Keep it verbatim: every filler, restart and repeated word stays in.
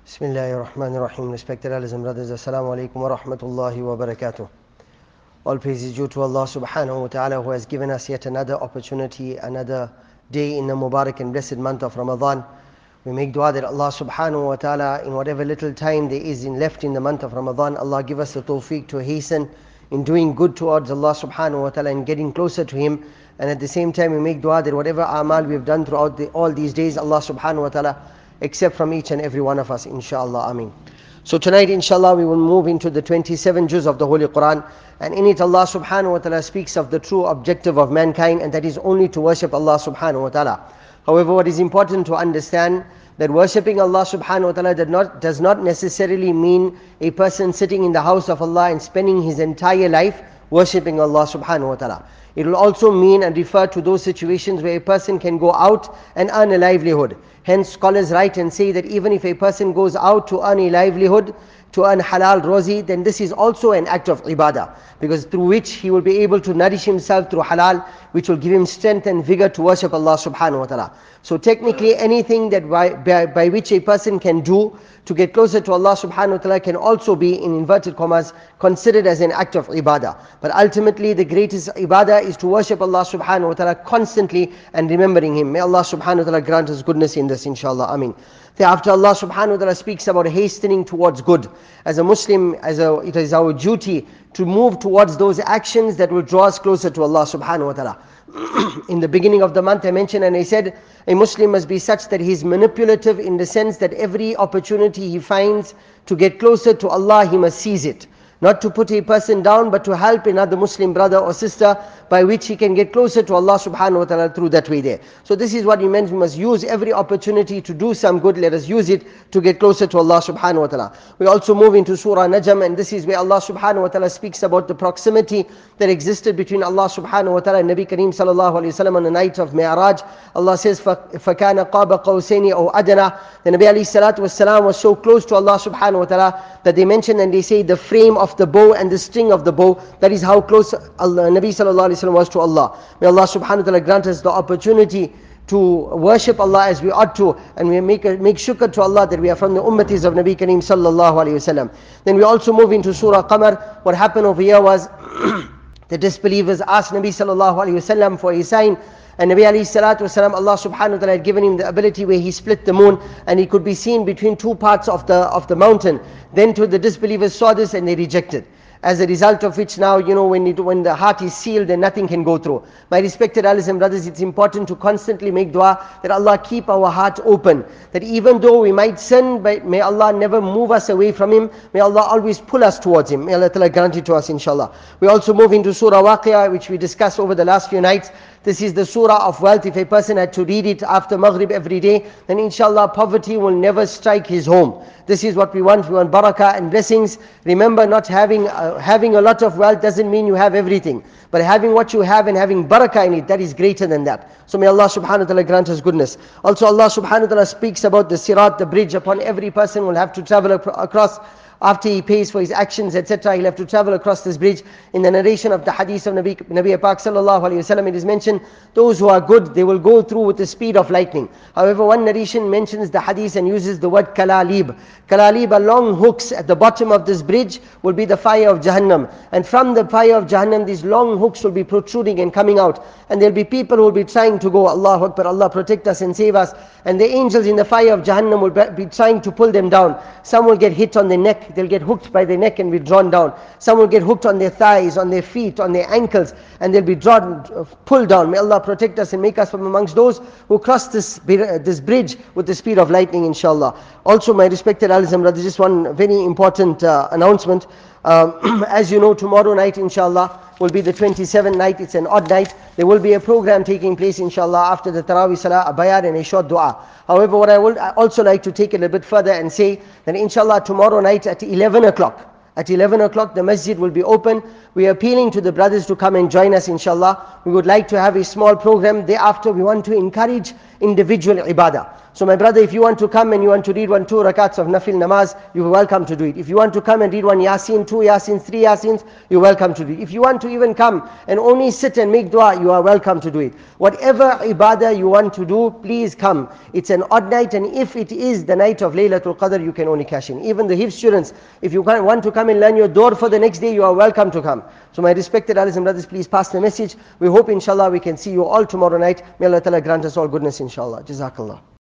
Bismillahirrahmanirrahim. Respected elders and brothers, Assalamu alaikum wa rahmatullahi wa barakatuh. All praise is due to Allah subhanahu wa ta'ala, who has given us yet another opportunity, another day in the Mubarak and blessed month of Ramadan. We make dua that Allah subhanahu wa ta'ala, in whatever little time there is in left in the month of Ramadan, Allah give us the tawfiq to hasten in doing good towards Allah subhanahu wa ta'ala and getting closer to Him. And at the same time we make dua that whatever amal we have done throughout the, all these days, Allah subhanahu wa ta'ala accept from each and every one of us, inshallah. Ameen. So tonight, inshallah, we will move into the twenty-seven juz of the Holy Quran, and in it Allah subhanahu wa ta'ala speaks of the true objective of mankind, and that is only to worship Allah subhanahu wa ta'ala. However, what is important to understand, that worshipping Allah subhanahu wa ta'ala does not, does not necessarily mean a person sitting in the house of Allah and spending his entire life worshipping Allah subhanahu wa ta'ala. It will also mean and refer to those situations where a person can go out and earn a livelihood. Hence scholars write and say that even if a person goes out to earn a livelihood, to earn halal rozi, then this is also an act of ibadah, because through which he will be able to nourish himself through halal, which will give him strength and vigor to worship Allah subhanahu wa ta'ala. So technically anything that by, by, by which a person can do to get closer to Allah subhanahu wa ta'ala can also be, in inverted commas, considered as an act of ibadah. But ultimately the greatest ibadah is to worship Allah subhanahu wa ta'ala constantly and remembering Him. May Allah subhanahu wa ta'ala grant us goodness in this, inshallah. Ameen. Thereafter Allah subhanahu wa ta'ala speaks about hastening towards good. As a Muslim, as a, it is our duty to move towards those actions that will draw us closer to Allah subhanahu wa ta'ala. In the beginning of the month I mentioned and I said, a Muslim must be such that he is manipulative, in the sense that every opportunity he finds to get closer to Allah, he must seize it. Not to put a person down, but to help another Muslim brother or sister, by which he can get closer to Allah subhanahu wa ta'ala through that way there. So this is what he meant, we must use every opportunity to do some good. Let us use it to get closer to Allah subhanahu wa ta'ala. We also move into Surah Najm, and this is where Allah subhanahu wa ta'ala speaks about the proximity that existed between Allah subhanahu wa ta'ala and Nabi Kareem sallallahu alayhi wa sallam on the night of Mi'raj. Allah says, فَكَانَ قَابَ قَوْسَيْنِ أَوْ أَدْنَى. The Nabi alayhi salatu was salam was so close to Allah subhanahu wa ta'ala that they mention and they say the frame of the bow and the string of the bow, that is how close Allah, Nabi sallallahu alayhi wa sallam was to Allah. May Allah subhanahu wa ta'ala grant us the opportunity to worship Allah as we ought to, and we make a, make shukr to Allah that we are from the ummatis of Nabi Kareem sallallahu alayhi wa sallam. Then we also move into Surah Qamar. What happened over here was the disbelievers asked Nabi sallallahu alayhi wa sallam for a sign, and Nabi alayhi salatu wasalam, Allah subhanahu wa ta'ala had given him the ability where he split the moon and he could be seen between two parts of the of the mountain. Then to the disbelievers saw this and they rejected. As a result of which now, you know, when it, when the heart is sealed, then nothing can go through. My respected elders and brothers, it's important to constantly make dua that Allah keep our heart open. That even though we might sin, but may Allah never move us away from Him. May Allah always pull us towards Him. May Allah Ta'ala grant it to us, inshallah. We also move into Surah Waqi'ah, which we discussed over the last few nights. This is the surah of wealth. If a person had to read it after Maghrib every day, then inshallah poverty will never strike his home. This is what we want. We want barakah and blessings. Remember, not having uh, having a lot of wealth doesn't mean you have everything. But having what you have and having barakah in it, that is greater than that. So may Allah subhanahu wa ta'ala grant us goodness. Also Allah subhanahu wa ta'ala speaks about the sirat, the bridge upon every person will have to travel across. After he pays for his actions, et cetera, he'll have to travel across this bridge. In the narration of the hadith of Nabi, Nabi Pak sallallahu alayhi wa sallam, it is mentioned, those who are good, they will go through with the speed of lightning. However, one narration mentions the hadith and uses the word kalalib. Kalalib are long hooks at the bottom of this bridge, will be the fire of Jahannam. And from the fire of Jahannam, these long hooks will be protruding and coming out. And there'll be people who will be trying to go, Allahu Akbar, Allah protect us and save us. And the angels in the fire of Jahannam will be trying to pull them down. Some will get hit on the neck. They'll get hooked by their neck and be drawn down. Some will get hooked on their thighs, on their feet, on their ankles, and they'll be drawn, uh, pulled down. May Allah protect us and make us from amongst those who cross this, uh, this bridge with the speed of lightning, inshallah. Also, my respected elders and brothers, just one very important uh, announcement. Um, as you know, tomorrow night, inshallah, will be the twenty-seventh night. It's an odd night. There will be a program taking place, inshallah, after the Taraweeh Salah, a bayan and a short dua. However, what I would also like to take it a little bit further and say that inshallah tomorrow night at eleven o'clock, at eleven o'clock the masjid will be open. We are appealing to the brothers to come and join us, inshallah. We would like to have a small program. Thereafter, we want to encourage individual ibadah. So my brother, if you want to come and you want to read one, two rakats of nafil namaz, you are welcome to do it. If you want to come and read one yasin, two yasins, three yasins, you're welcome to do it. If you want to even come and only sit and make dua, you are welcome to do it. Whatever ibadah you want to do, please come. It's an odd night, and if it is the night of Laylatul Qadr, you can only cash in. Even the Hifz students, if you want to come and learn your door for the next day, you are welcome to come. So my respected brothers and brothers, please pass the message. We hope inshallah we can see you all tomorrow night. May Allah Ta'ala grant us all goodness inshallah. Jazakallah.